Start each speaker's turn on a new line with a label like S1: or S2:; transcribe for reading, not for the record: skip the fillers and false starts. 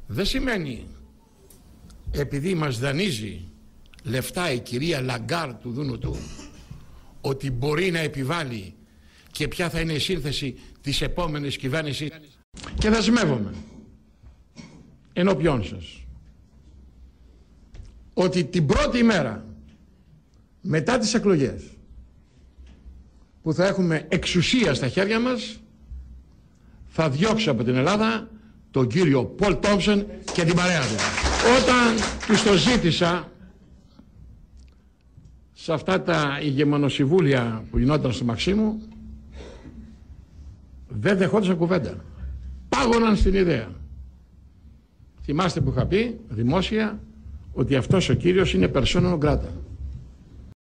S1: Δεν σημαίνει επειδή μας δανείζει λεφτά η κυρία Λαγκάρ του Δούνου του ότι μπορεί να επιβάλλει και ποια θα είναι η σύνθεση της επόμενης κυβέρνησης. Και δεσμεύομαι ενώπιόν σας ότι την πρώτη μέρα μετά τις εκλογές που θα έχουμε εξουσία στα χέρια μας θα διώξω από την Ελλάδα τον κύριο Πολ Τόμψεν και την παρέα του. Όταν τους το ζήτησα σε αυτά τα ηγεμονοσυμβούλια που γινόταν στο Μαξίμου, δεν δεχόντουσαν κουβέντα. Πάγωναν στην ιδέα. Θυμάστε που είχα πει δημόσια ότι αυτός ο κύριος είναι persona non grata.